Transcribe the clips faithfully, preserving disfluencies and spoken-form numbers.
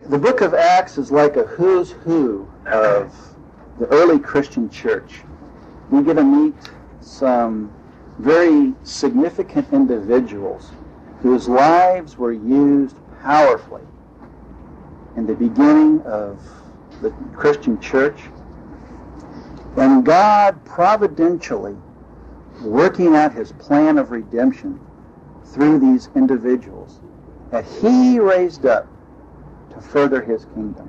The book of Acts is like a who's who of the early Christian church. We get to meet some very significant individuals whose lives were used powerfully in the beginning of the Christian church. And God providentially working out his plan of redemption through these individuals that he raised up to further his kingdom.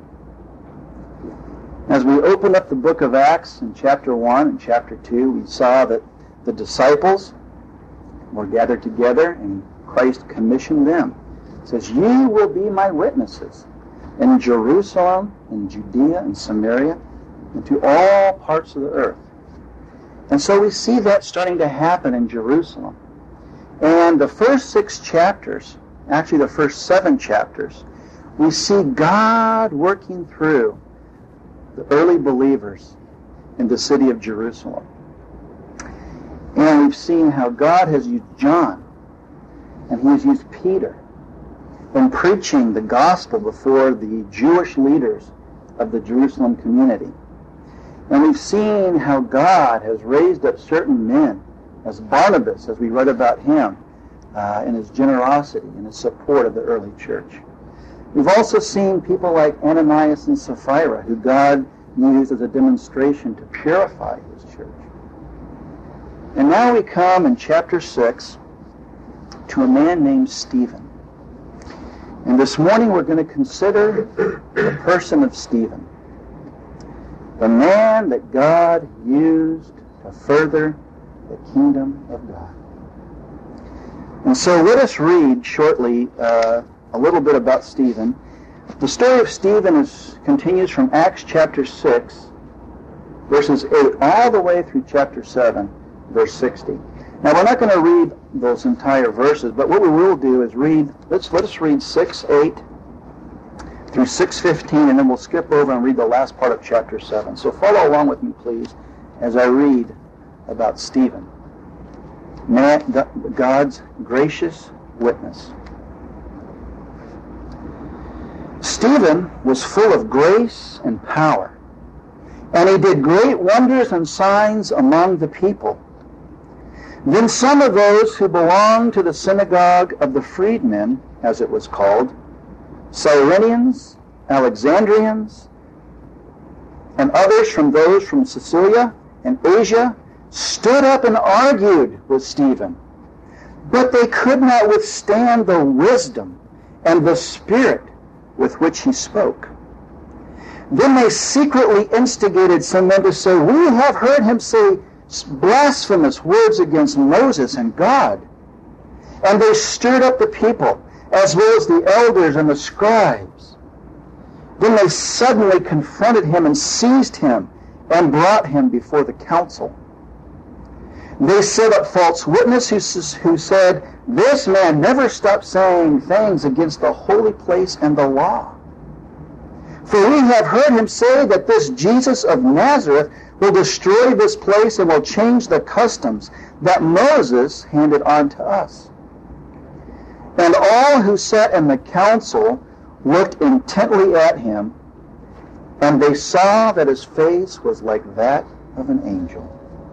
As we open up the book of Acts in chapter one and chapter two, we saw that the disciples were gathered together and Christ commissioned them. It says, "You will be my witnesses in Jerusalem, in Judea, and Samaria, and to all parts of the earth." And so we see that starting to happen in Jerusalem. And the first six chapters, actually the first seven chapters, we see God working through the early believers in the city of Jerusalem. And we've seen how God has used John and he has used Peter in preaching the gospel before the Jewish leaders of the Jerusalem community. And we've seen how God has raised up certain men, as Barnabas, as we read about him, uh, in his generosity and his support of the early church. We've also seen people like Ananias and Sapphira, who God used as a demonstration to purify his church. And now we come in chapter six to a man named Stephen. And this morning we're going to consider the person of Stephen, the man that God used to further the kingdom of God. And so let us read shortly uh, a little bit about Stephen. The story of Stephen is, continues from Acts chapter six, verses eight, all the way through chapter seven, verse sixty. Now we're not going to read those entire verses, but what we will do is read, let's let us read six eight through six fifteen, and then we'll skip over and read the last part of chapter seven. So follow along with me, please, as I read about Stephen, man, God's gracious witness. Stephen was full of grace and power, and he did great wonders and signs among the people. Then some of those who belonged to the synagogue of the freedmen, as it was called, Cyrenians, Alexandrians, and others from those from Sicilia and Asia, stood up and argued with Stephen. But they could not withstand the wisdom and the spirit with which he spoke. Then they secretly instigated some men to say, "We have heard him say blasphemous words against Moses and God." And they stirred up the people, as well as the elders and the scribes. Then they suddenly confronted him and seized him and brought him before the council. They set up false witnesses who said, "This man never stopped saying things against the holy place and the law. For we have heard him say that this Jesus of Nazareth will destroy this place and will change the customs that Moses handed on to us." And all who sat in the council looked intently at him, and they saw that his face was like that of an angel.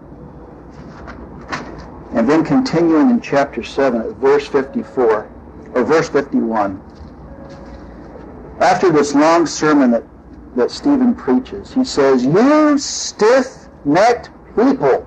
And then continuing in chapter seven at verse fifty-four, or verse fifty-one. After this long sermon that, that Stephen preaches, he says, "You stiff-necked people,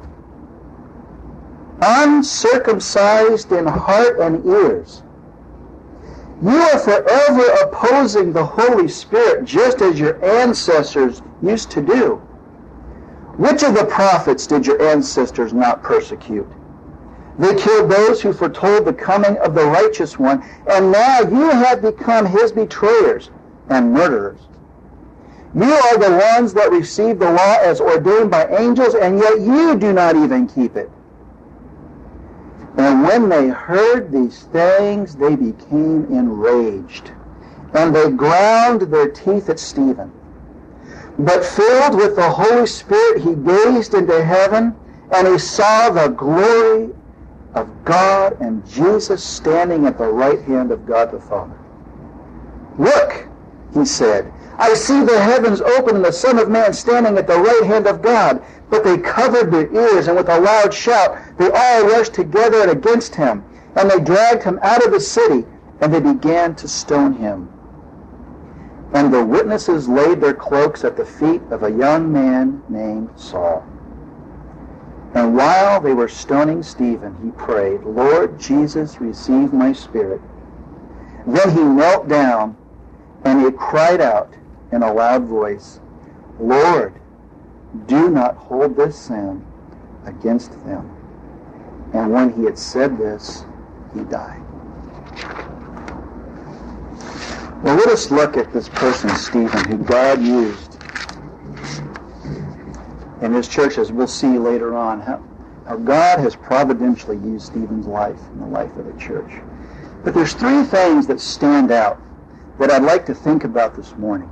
uncircumcised in heart and ears, you are forever opposing the Holy Spirit, just as your ancestors used to do. Which of the prophets did your ancestors not persecute? They killed those who foretold the coming of the righteous one, and now you have become his betrayers and murderers. You are the ones that received the law as ordained by angels, and yet you do not even keep it." And when they heard these things, they became enraged, and they ground their teeth at Stephen. But filled with the Holy Spirit, he gazed into heaven, and he saw the glory of God and Jesus standing at the right hand of God the Father. "Look," he said, I see the heavens open and the Son of Man standing at the right hand of God. But they covered their ears, and with a loud shout, they all rushed together and against him. And they dragged him out of the city, and they began to stone him. And the witnesses laid their cloaks at the feet of a young man named Saul. And while they were stoning Stephen, he prayed, Lord Jesus, receive my spirit. Then he knelt down, and he cried out in a loud voice, Lord, do not hold this sin against them. And when he had said this, he died. Well, let us look at this person, Stephen, who God used in his church, as we'll see later on, how, how God has providentially used Stephen's life in the life of the church. But there's three things that stand out that I'd like to think about this morning.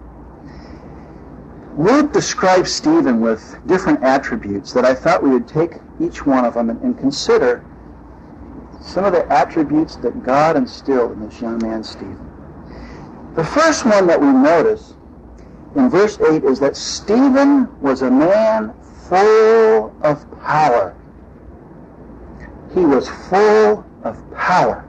Luke describes Stephen with different attributes that I thought we would take each one of them and, and consider some of the attributes that God instilled in this young man, Stephen. The first one that we notice in verse eight is that Stephen was a man full of power. He was full of power.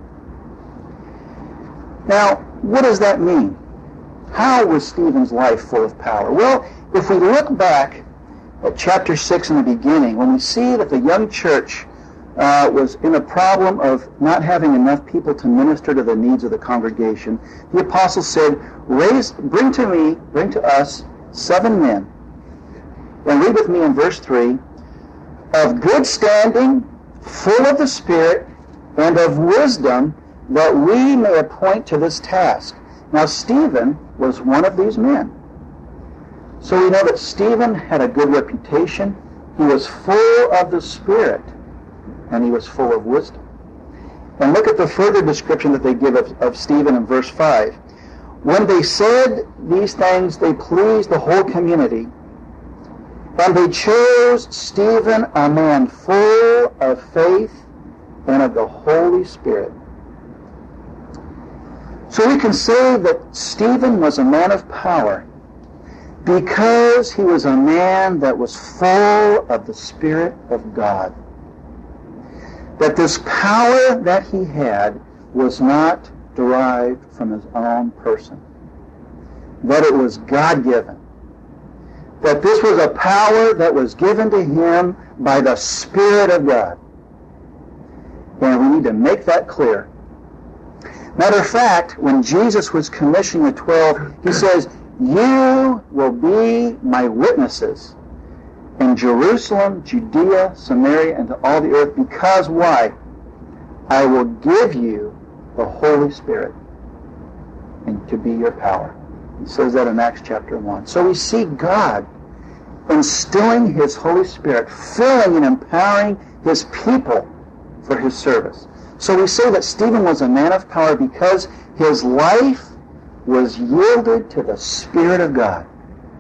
Now, what does that mean? How was Stephen's life full of power? Well, if we look back at chapter six in the beginning, when we see that the young church uh, was in a problem of not having enough people to minister to the needs of the congregation, the apostle said, "Raise, bring to me, bring to us seven men." And read with me in verse three, "Of good standing, full of the Spirit, and of wisdom, that we may appoint to this task." Now, Stephen was one of these men. So we know that Stephen had a good reputation. He was full of the Spirit, and he was full of wisdom. And look at the further description that they give of, of Stephen in verse five. "When they said these things, they pleased the whole community, and they chose Stephen, a man full of faith and of the Holy Spirit." So we can say that Stephen was a man of power because he was a man that was full of the Spirit of God. That this power that he had was not derived from his own person. That it was God-given. That this was a power that was given to him by the Spirit of God. And we need to make that clear. Matter of fact, when Jesus was commissioning the twelve, he says, "You will be my witnesses in Jerusalem, Judea, Samaria, and to all the earth, because," why? "I will give you the Holy Spirit and to be your power." He says that in Acts chapter one. So we see God instilling his Holy Spirit, filling and empowering his people for his service. So we say that Stephen was a man of power because his life was yielded to the Spirit of God.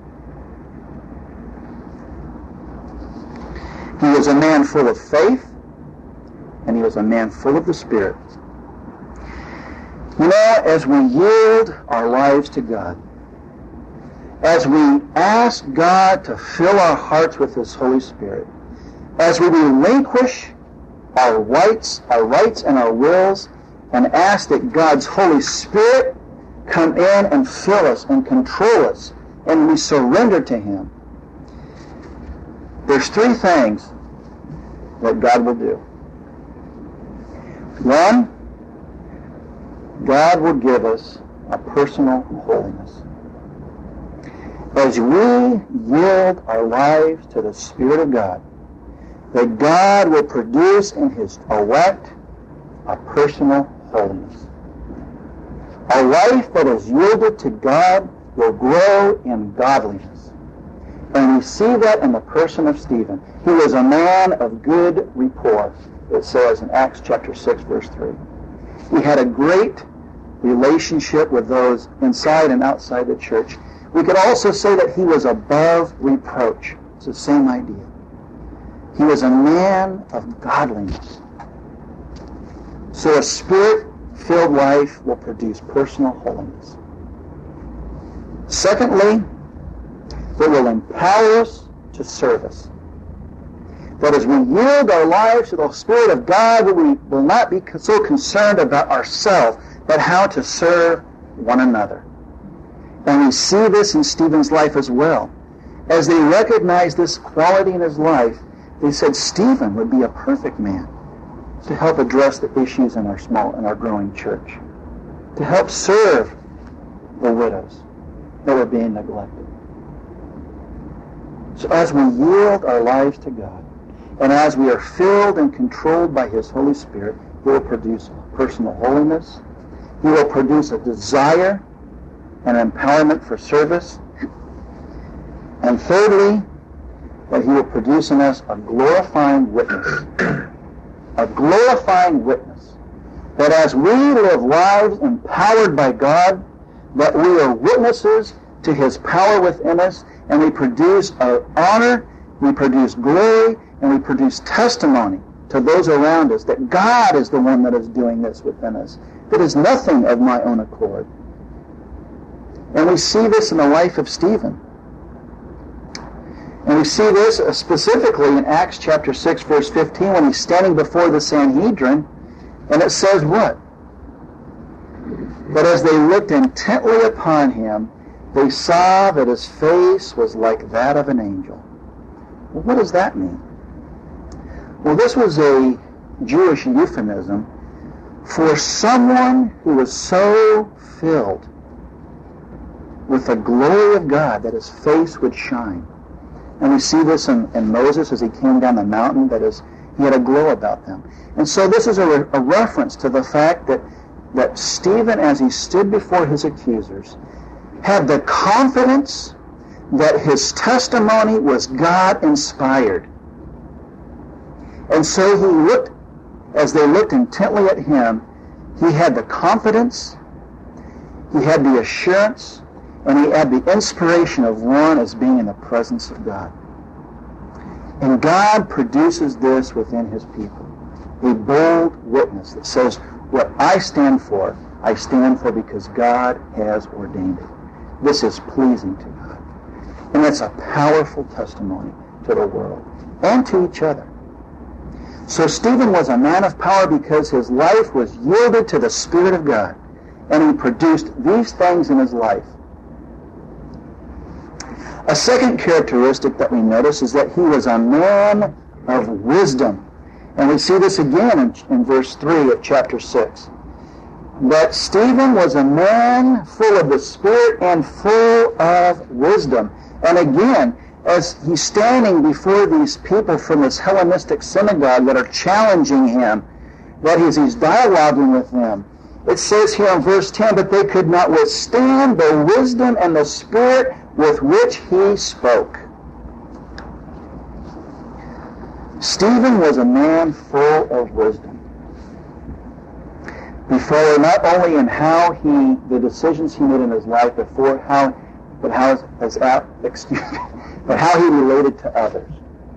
He was a man full of faith, and he was a man full of the Spirit. You know, as we yield our lives to God, as we ask God to fill our hearts with his Holy Spirit, as we relinquish our rights, our rights and our wills, and ask that God's Holy Spirit come in and fill us and control us, and we surrender to him, there's three things that God will do. One, God will give us a personal holiness. As we yield our lives to the Spirit of God, that God will produce in his elect a personal holiness. A life that is yielded to God will grow in godliness. And we see that in the person of Stephen. He was a man of good rapport, it says in Acts chapter six, verse three. He had a great relationship with those inside and outside the church. We could also say that he was above reproach. It's the same idea. He was a man of godliness. So a Spirit-filled life will produce personal holiness. Secondly, it will empower us to service. That as we yield our lives to the Spirit of God, we will not be so concerned about ourselves, but how to serve one another. And we see this in Stephen's life as well. As they recognized this quality in his life, they said Stephen would be a perfect man to help address the issues in our small, in our growing church, to help serve the widows that were being neglected. So as we yield our lives to God, and as we are filled and controlled by His Holy Spirit, He will produce personal holiness. He will produce a desire and empowerment for service. And thirdly, that He will produce in us a glorifying witness. A glorifying witness. That as we live lives empowered by God, that we are witnesses to His power within us, and we produce honor, we produce glory, and we produce testimony to those around us that God is the one that is doing this within us. It is nothing of my own accord. And we see this in the life of Stephen. And we see this specifically in Acts chapter six, verse fifteen, when he's standing before the Sanhedrin, and it says what? But as they looked intently upon him, they saw that his face was like that of an angel. Well, what does that mean? Well, this was a Jewish euphemism for someone who was so filled with the glory of God that his face would shine. And we see this in, in Moses as he came down the mountain, that is, he had a glow about them. And so this is a, re- a reference to the fact that, that Stephen, as he stood before his accusers, had the confidence that his testimony was God-inspired. And so he looked, as they looked intently at him, he had the confidence, he had the assurance, and he had the inspiration of one as being in the presence of God. And God produces this within His people. A bold witness that says, what I stand for, I stand for because God has ordained it. This is pleasing to God. And it's a powerful testimony to the world and to each other. So Stephen was a man of power because his life was yielded to the Spirit of God. And he produced these things in his life. A second characteristic that we notice is that he was a man of wisdom. And we see this again in, in verse three of chapter six. That Stephen was a man full of the Spirit and full of wisdom. And again, as he's standing before these people from this Hellenistic synagogue that are challenging him, that he's, he's dialoguing with them, it says here in verse ten, but they could not withstand the wisdom and the Spirit with which he spoke. Stephen was a man full of wisdom. Before, not only in how he, the decisions he made in his life, before how, but how, as out, excuse me, but how he related to others.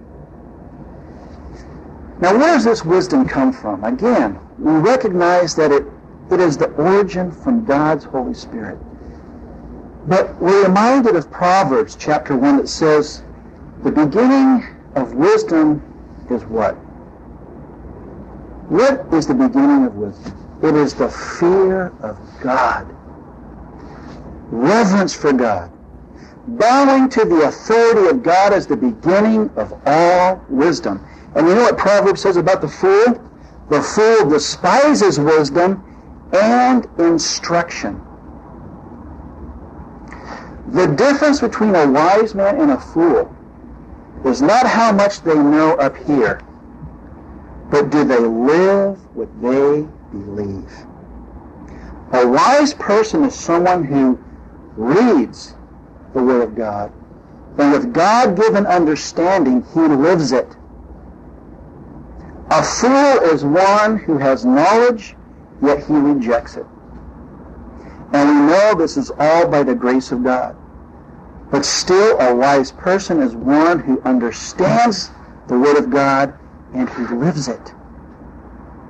Now, where does this wisdom come from? Again, we recognize that it, it is the origin from God's Holy Spirit. But we're reminded of Proverbs chapter one that says, the beginning of wisdom is what? What is the beginning of wisdom? It is the fear of God. Reverence for God. Bowing to the authority of God is the beginning of all wisdom. And you know what Proverbs says about the fool? The fool despises wisdom and instruction. The difference between a wise man and a fool is not how much they know up here, but do they live what they believe. A wise person is someone who reads the Word of God, and with God-given understanding, he lives it. A fool is one who has knowledge, yet he rejects it. And we know this is all by the grace of God. But still, a wise person is one who understands the Word of God and who lives it.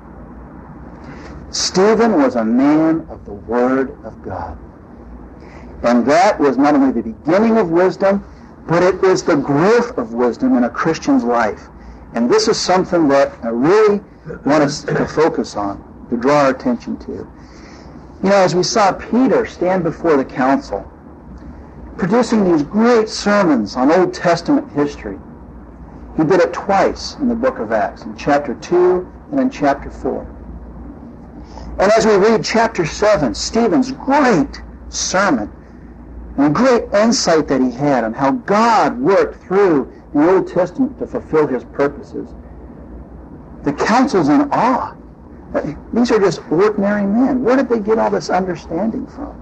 Stephen was a man of the Word of God. And that was not only the beginning of wisdom, but it is the growth of wisdom in a Christian's life. And this is something that I really want us to focus on, to draw our attention to. You know, as we saw Peter stand before the council, producing these great sermons on Old Testament history. He did it twice in the book of Acts, in chapter two and in chapter four. And as we read chapter seven, Stephen's great sermon, and great insight that he had on how God worked through the Old Testament to fulfill his purposes, the council's in awe. These are just ordinary men. Where did they get all this understanding from?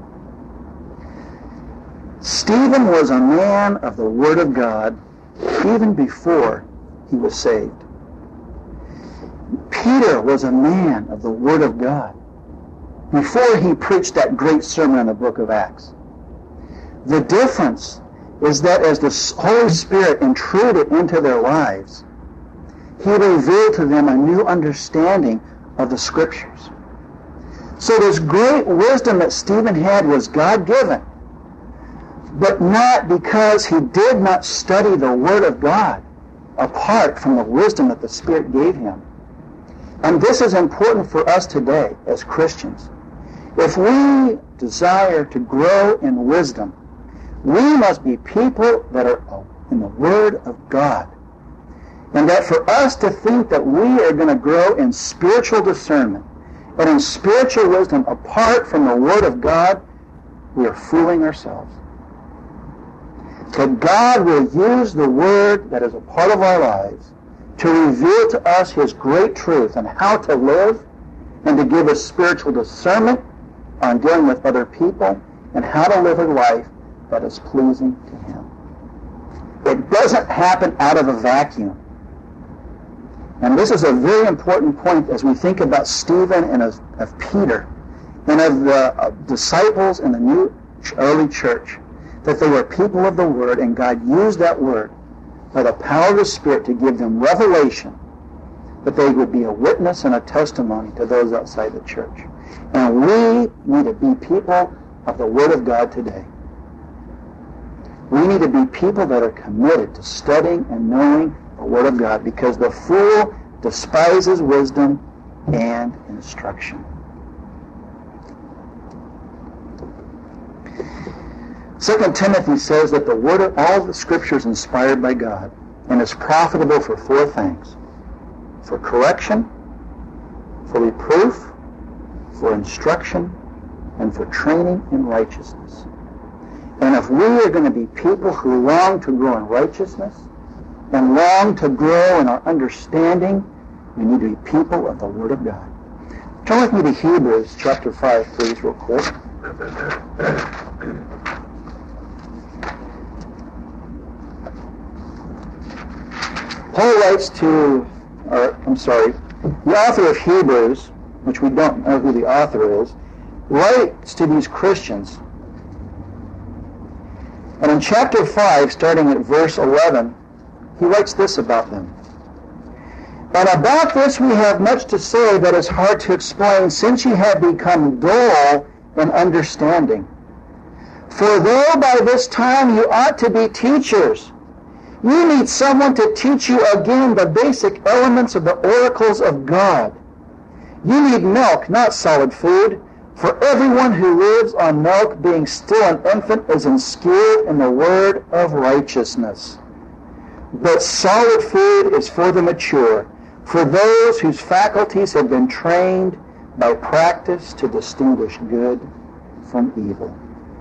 Stephen was a man of the Word of God even before he was saved. Peter was a man of the Word of God before he preached that great sermon in the book of Acts. The difference is that as the Holy Spirit intruded into their lives, he revealed to them a new understanding of the Scriptures. So this great wisdom that Stephen had was God-given, but not because he did not study the Word of God apart from the wisdom that the Spirit gave him. And this is important for us today as Christians. If we desire to grow in wisdom, we must be people that are in the Word of God. And that for us to think that we are going to grow in spiritual discernment and in spiritual wisdom apart from the Word of God, we are fooling ourselves. That God will use the Word that is a part of our lives to reveal to us His great truth on how to live and to give us spiritual discernment on dealing with other people and how to live a life that is pleasing to Him. It doesn't happen out of a vacuum. And this is a very important point as we think about Stephen and of, of Peter and of the uh, disciples in the new early church, that they were people of the Word, and God used that Word by the power of the Spirit to give them revelation that they would be a witness and a testimony to those outside the church. And we need to be people of the Word of God today. We need to be people that are committed to studying and knowing the Word of God, because the fool despises wisdom and instruction. Second Timothy says that the Word of all the Scripture is inspired by God and is profitable for four things: for correction, for reproof, for instruction, and for training in righteousness. And if we are going to be people who long to grow in righteousness and long to grow in our understanding, we need to be people of the Word of God. Turn with me to Hebrews chapter five, please, real quick. Paul writes to, or I'm sorry, the author of Hebrews, which we don't know who the author is, writes to these Christians. And in chapter five, starting at verse eleven, he writes this about them. And about this we have much to say that is hard to explain, since ye have become dull in understanding. For though by this time you ought to be teachers, you need someone to teach you again the basic elements of the oracles of God. You need milk, not solid food. For everyone who lives on milk, being still an infant, is unskilled in the word of righteousness. But solid food is for the mature, for those whose faculties have been trained by practice to distinguish good from evil.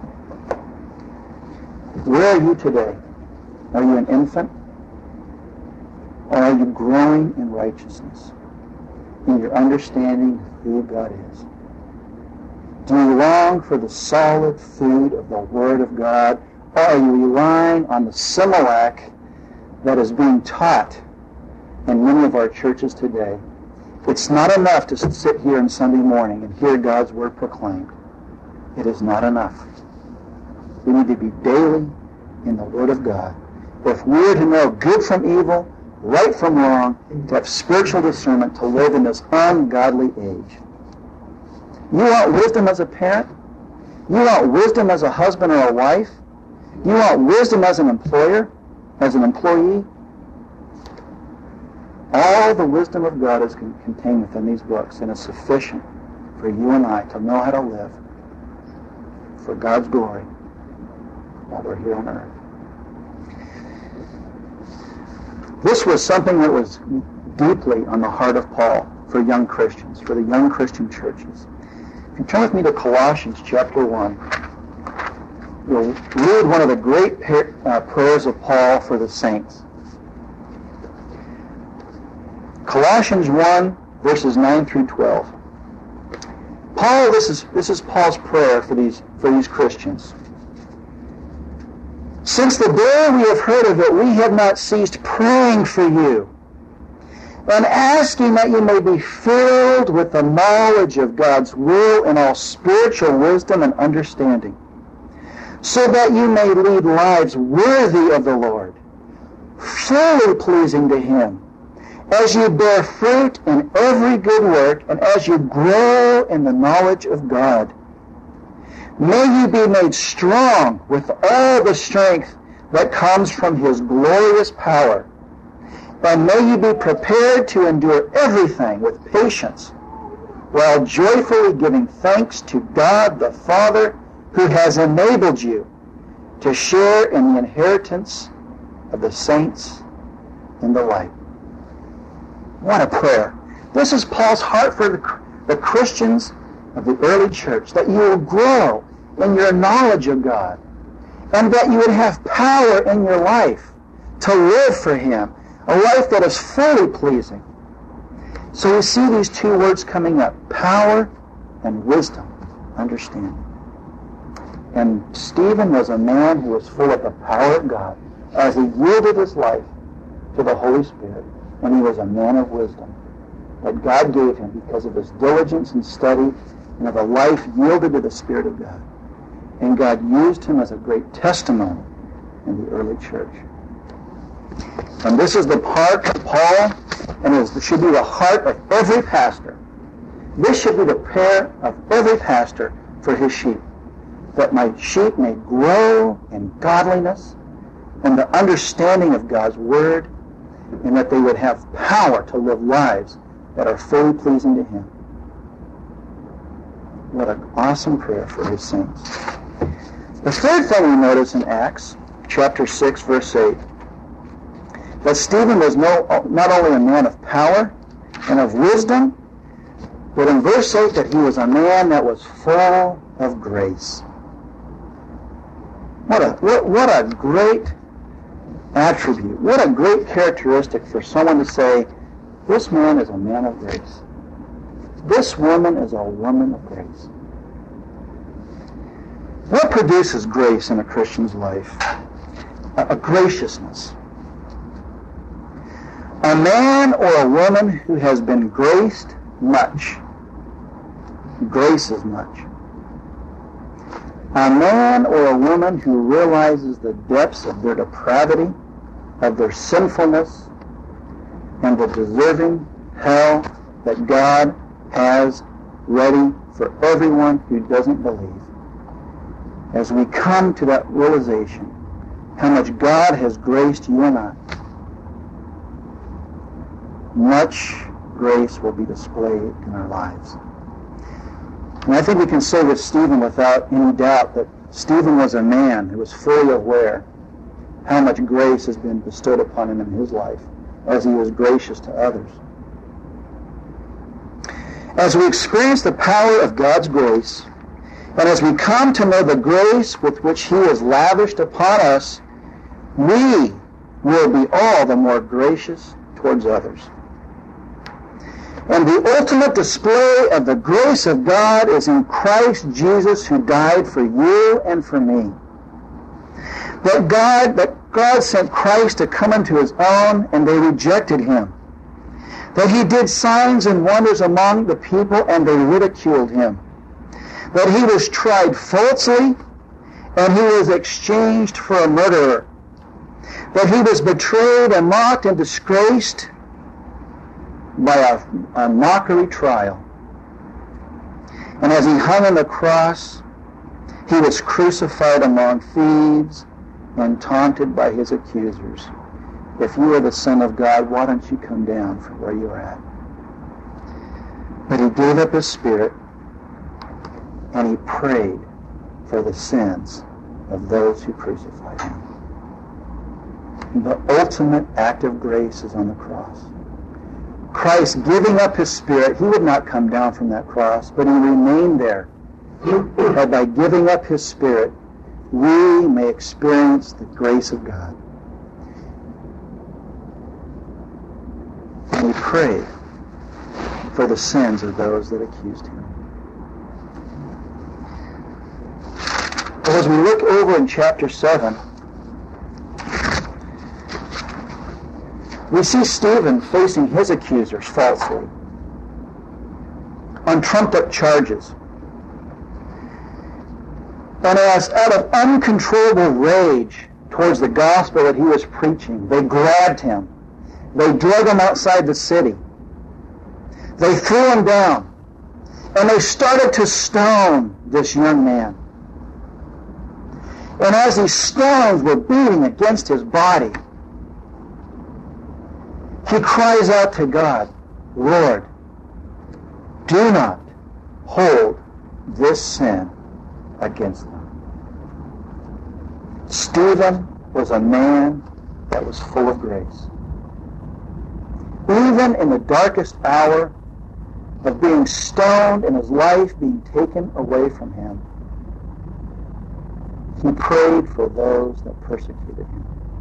Where are you today? Are you an infant? Or are you growing in righteousness, in your understanding of who God is? Do you long for the solid food of the Word of God, or are you relying on the Similac that is being taught in many of our churches today? It's not enough to sit here on Sunday morning and hear God's Word proclaimed. It is not enough. We need to be daily in the Word of God. If we are to know good from evil, right from wrong, to have spiritual discernment, to live in this ungodly age. You want wisdom as a parent? You want wisdom as a husband or a wife? You want wisdom as an employer, as an employee? All the wisdom of God is contained within these books and is sufficient for you and I to know how to live for God's glory while we're here on earth. This was something that was deeply on the heart of Paul for young Christians, for the young Christian churches. If you turn with me to Colossians chapter one, we'll read one of the great uh, prayers of Paul for the saints. Colossians one, verses nine through twelve. Paul, this is this is Paul's prayer for these for these Christians. Since the day we have heard of it, we have not ceased praying for you and asking that you may be filled with the knowledge of God's will and all spiritual wisdom and understanding, so that you may lead lives worthy of the Lord, fully pleasing to Him, as you bear fruit in every good work and as you grow in the knowledge of God. May you be made strong with all the strength that comes from His glorious power, and may you be prepared to endure everything with patience, while joyfully giving thanks to God the Father, who has enabled you to share in the inheritance of the saints in the light. What a prayer. This is Paul's heart for the, the Christians of the early church, that you will grow in your knowledge of God, and that you would have power in your life to live for Him, a life that is fully pleasing. So we see these two words coming up, power and wisdom, understanding. And Stephen was a man who was full of the power of God as he yielded his life to the Holy Spirit, and he was a man of wisdom that God gave him because of his diligence and study and of a life yielded to the Spirit of God. And God used him as a great testimony in the early church. And this is the part of Paul, and it should be the heart of every pastor. This should be the prayer of every pastor for his sheep, that my sheep may grow in godliness and the understanding of God's Word, and that they would have power to live lives that are fully pleasing to Him. What an awesome prayer for His saints. The third thing we notice in Acts chapter six, verse eight, that Stephen was no, not only a man of power and of wisdom, but in verse eight that he was a man that was full of grace. What a, what, what a great attribute, what a great characteristic for someone to say, this man is a man of grace. This woman is a woman of grace. What produces grace in a Christian's life? A, a graciousness. A man or a woman who has been graced much graces much. A man or a woman who realizes the depths of their depravity, of their sinfulness, and the deserving hell that God has ready for everyone who doesn't believe. As we come to that realization, how much God has graced you and I, much grace will be displayed in our lives. And I think we can say with Stephen without any doubt that Stephen was a man who was fully aware how much grace has been bestowed upon him in his life as he was gracious to others. As we experience the power of God's grace, and as we come to know the grace with which He has lavished upon us, we will be all the more gracious towards others. And the ultimate display of the grace of God is in Christ Jesus, who died for you and for me. That God, that God sent Christ to come into His own, and they rejected Him. That He did signs and wonders among the people, and they ridiculed Him. That He was tried falsely, and He was exchanged for a murderer. That He was betrayed and mocked and disgraced by a, a mockery trial. And as He hung on the cross, He was crucified among thieves and taunted by his accusers. If you are the Son of God, why don't you come down from where you're at? But he gave up his spirit, and he prayed for the sins of those who crucified him. The ultimate act of grace is on the cross. Christ giving up his spirit, he would not come down from that cross, but he remained there. That by giving up his spirit, we may experience the grace of God. And he prayed for the sins of those that accused him. But as we look over in chapter seven, we see Stephen facing his accusers falsely on trumped-up charges. And as out of uncontrollable rage towards the gospel that he was preaching, they grabbed him. They drug him outside the city. They threw him down. And they started to stone this young man. And as these stones were beating against his body, he cries out to God, Lord, do not hold this sin against them. Stephen was a man that was full of grace. Even in the darkest hour of being stoned and his life being taken away from him, he prayed for those that persecuted him.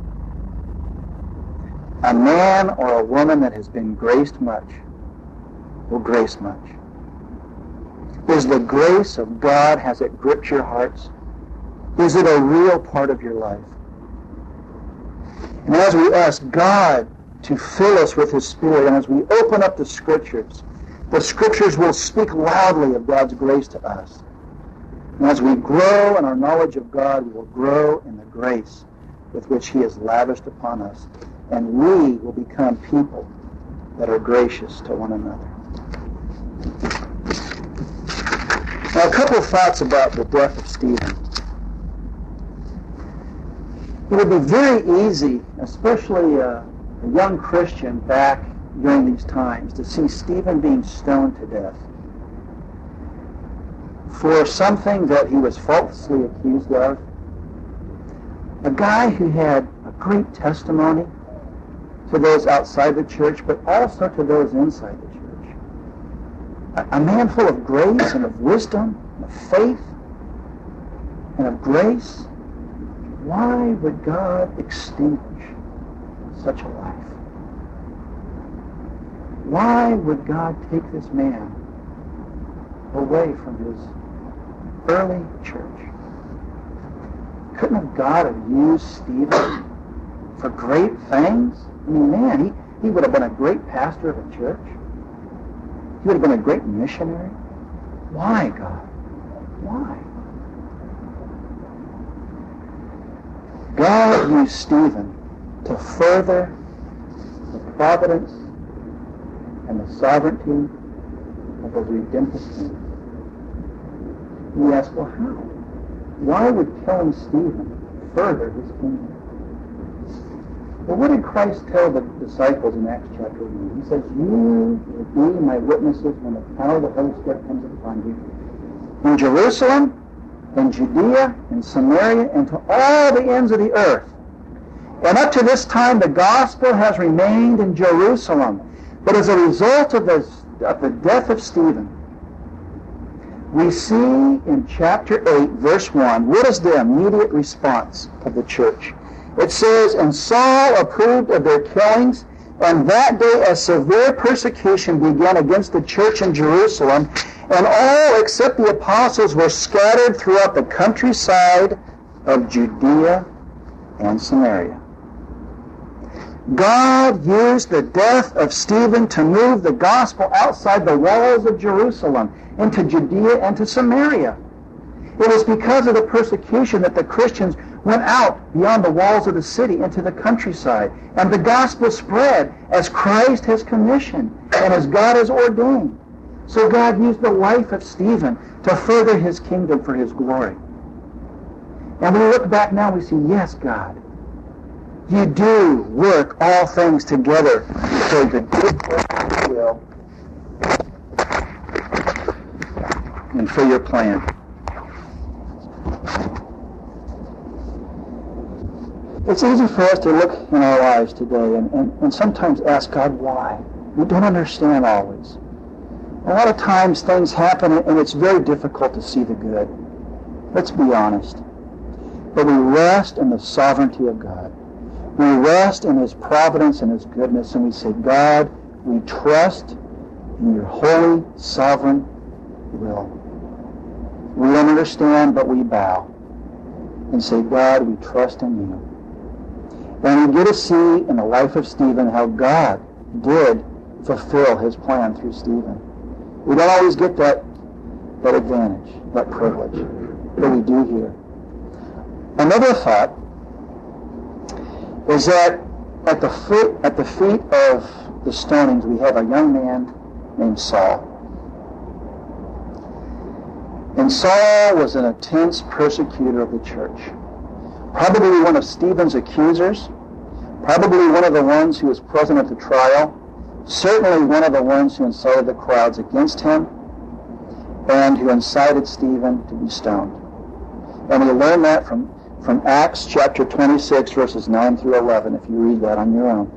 A man or a woman that has been graced much will grace much. Is the grace of God, has it gripped your hearts? Is it a real part of your life? And as we ask God to fill us with his Spirit, and as we open up the Scriptures, the Scriptures will speak loudly of God's grace to us. And as we grow in our knowledge of God, we will grow in the grace with which he has lavished upon us. And we will become people that are gracious to one another. Now, a couple of thoughts about the death of Stephen. It would be very easy, especially a, a young Christian back during these times, to see Stephen being stoned to death for something that he was falsely accused of. A guy who had a great testimony to those outside the church, but also to those inside the church. A, a man full of grace and of wisdom, and of faith, and of grace. Why would God extinguish such a life? Why would God take this man away from his early church? Couldn't have God have used Stephen for great things? I mean, man, he, he would have been a great pastor of a church. He would have been a great missionary. Why, God? Why? God used Stephen to further the providence and the sovereignty of his redemptive plan. We ask, well, how? Why would killing Stephen further his kingdom? Well, what did Christ tell the disciples in Acts chapter one? He says, you will be my witnesses when the power of the Holy Spirit comes upon you. In Jerusalem, in Judea, in Samaria, and to all the ends of the earth. And up to this time, the gospel has remained in Jerusalem. But as a result of the, of the death of Stephen, we see in chapter eight, verse one, what is the immediate response of the church? It says, and Saul approved of their killings, and that day a severe persecution began against the church in Jerusalem, and all except the apostles were scattered throughout the countryside of Judea and Samaria. God used the death of Stephen to move the gospel outside the walls of Jerusalem, into Judea and to Samaria. It was because of the persecution that the Christians went out beyond the walls of the city into the countryside, and the gospel spread as Christ has commissioned and as God has ordained. So God used the life of Stephen to further his kingdom for his glory. And we look back now and we see, yes, God, you do work all things together for the good work of your will and for your plan. It's easy for us to look in our lives today and, and, and sometimes ask God why. We don't understand always. A lot of times things happen and it's very difficult to see the good. Let's be honest. But we rest in the sovereignty of God. We rest in His providence and His goodness, and we say, God, we trust in your holy, sovereign will. We don't understand, but we bow and say, God, we trust in you. And we get to see in the life of Stephen how God did fulfill His plan through Stephen. We don't always get that, that advantage, that privilege, but we do here. Another thought is that at the foot, at the feet of the stonings, we have a young man named Saul. And Saul was an intense persecutor of the church. Probably one of Stephen's accusers, probably one of the ones who was present at the trial, certainly one of the ones who incited the crowds against him and who incited Stephen to be stoned. And we learn that from, from Acts chapter twenty-six, verses nine through eleven, if you read that on your own.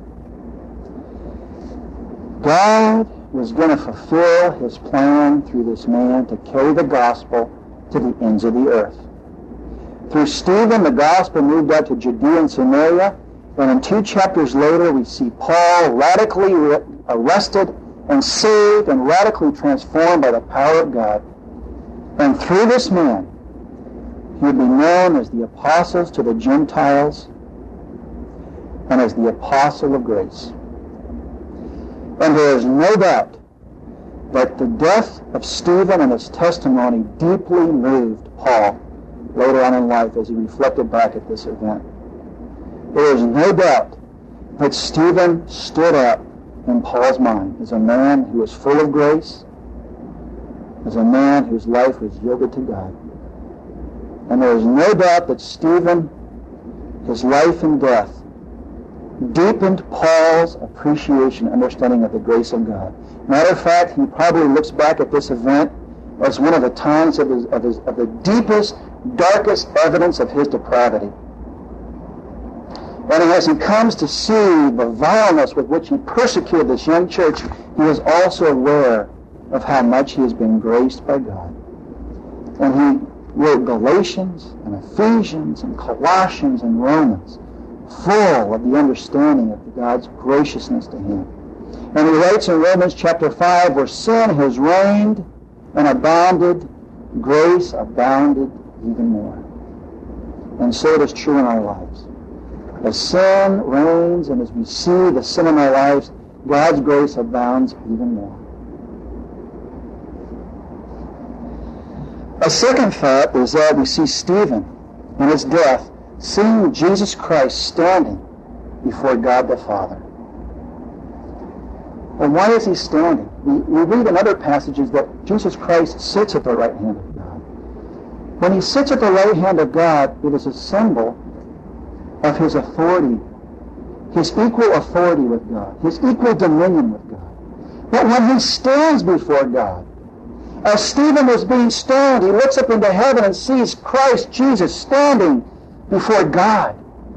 God was going to fulfill His plan through this man to carry the gospel to the ends of the earth. Through Stephen, the gospel moved out to Judea and Samaria, and in two chapters later we see Paul radically re- arrested and saved and radically transformed by the power of God. And through this man, he would be known as the apostles to the Gentiles and as the apostle of grace. And there is no doubt that the death of Stephen and his testimony deeply moved Paul later on in life as he reflected back at this event. There is no doubt that Stephen stood up in Paul's mind as a man who was full of grace, as a man whose life was yielded to God. And there is no doubt that Stephen, his life and death, deepened Paul's appreciation and understanding of the grace of God. Matter of fact, he probably looks back at this event as one of the times of, his, of, his, of the deepest, darkest evidence of his depravity. And as he comes to see the vileness with which he persecuted this young church, he is also aware of how much he has been graced by God. And he wrote Galatians and Ephesians and Colossians and Romans, full of the understanding of God's graciousness to him. And he writes in Romans chapter five, where sin has reigned and abounded, grace abounded even more. And so it is true in our lives. As sin reigns and as we see the sin in our lives, God's grace abounds even more. A second thought is that we see Stephen in his death seeing Jesus Christ standing before God the Father. And why is he standing? We, we read in other passages that Jesus Christ sits at the right hand of God. When he sits at the right hand of God, it is a symbol of his authority, his equal authority with God, his equal dominion with God. But when he stands before God, as Stephen was being stoned, he looks up into heaven and sees Christ Jesus standing before God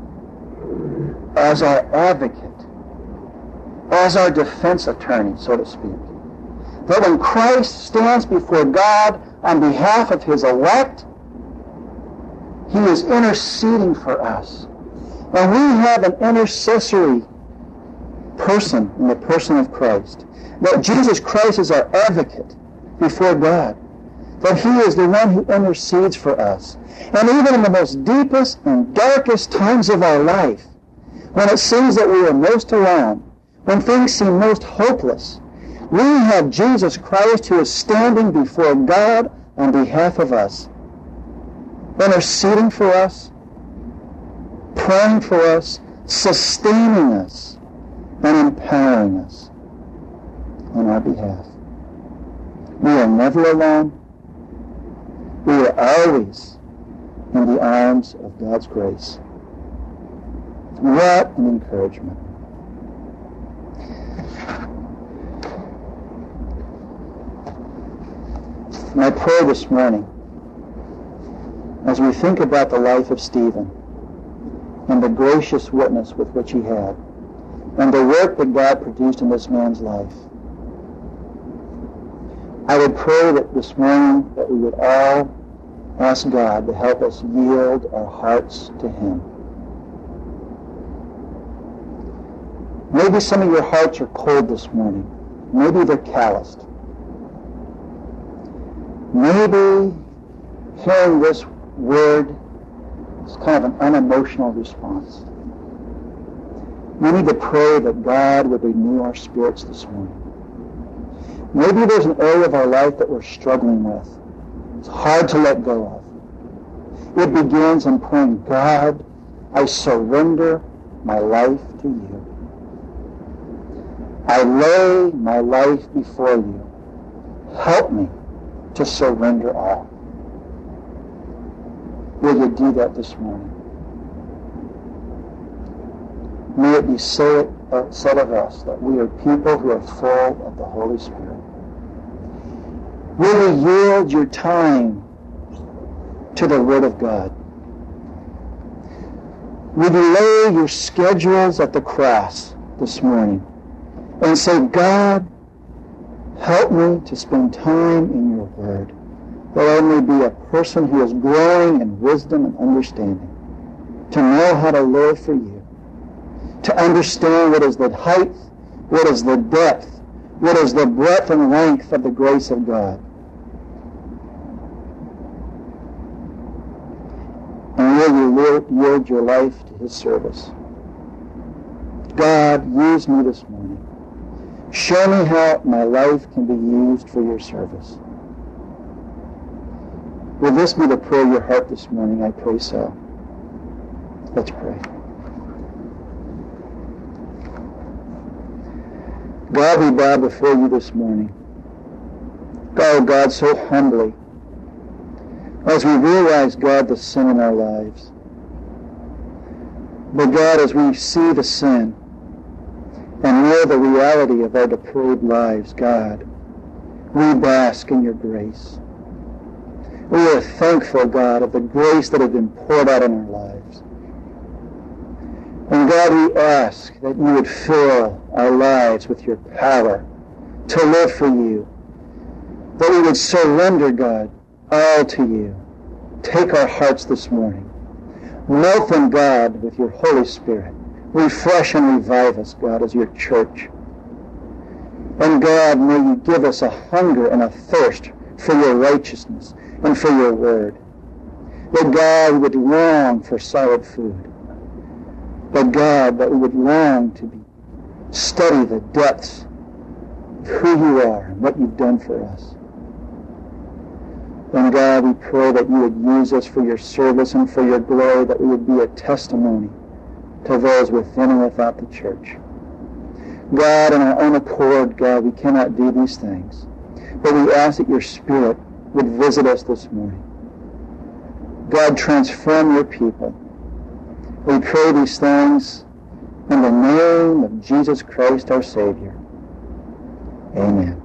as our advocate, as our defense attorney, so to speak. That when Christ stands before God on behalf of his elect, he is interceding for us. And we have an intercessory person in the person of Christ. That Jesus Christ is our advocate before God. That he is the one who intercedes for us. And even in the most deepest and darkest times of our life, when it seems that we are most alone, when things seem most hopeless, we have Jesus Christ who is standing before God on behalf of us, interceding for us, praying for us, sustaining us, and empowering us on our behalf. We are never alone. We are always in the arms of God's grace. What an encouragement. My prayer this morning, as we think about the life of Stephen and the gracious witness with which he had, and the work that God produced in this man's life, I would pray that this morning that we would all ask God to help us yield our hearts to Him. Maybe some of your hearts are cold this morning. Maybe they're calloused. Maybe hearing this word is kind of an unemotional response. We need to pray that God would renew our spirits this morning. Maybe there's an area of our life that we're struggling with. It's hard to let go of. It begins in praying, God, I surrender my life to you. I lay my life before you. Help me to surrender all. Will you do that this morning? May it be said, uh, said of us that we are people who are full of the Holy Spirit. Will you yield your time to the Word of God? Will you lay your schedules at the cross this morning and say, God, help me to spend time in your Word, that I may be a person who is growing in wisdom and understanding, to know how to live for you, to understand what is the height, what is the depth, what is the breadth and length of the grace of God. And will you yield your life to His service? God, use me this morning. Show me how my life can be used for your service. Will this be the prayer of your heart this morning? I pray so. Let's pray. God, we bow before you this morning. Oh, God, so humbly, as we realize, God, the sin in our lives. But God, as we see the sin and know the reality of our depraved lives, God, we bask in your grace. We are thankful, God, of the grace that has been poured out in our lives. And God, we ask that you would fill our lives with your power to live for you. That we would surrender, God, all to you. Take our hearts this morning. Melt them, God, with your Holy Spirit. Refresh and revive us, God, as your church. And God, may you give us a hunger and a thirst for your righteousness and for your word. That God would long for solid food. But God, that we would long to be, study the depths of who you are and what you've done for us. And God, we pray that you would use us for your service and for your glory, that we would be a testimony to those within and without the church. God, in our own accord, God, we cannot do these things. But we ask that your Spirit would visit us this morning. God, transform your people. We pray these things in the name of Jesus Christ, our Savior. Amen.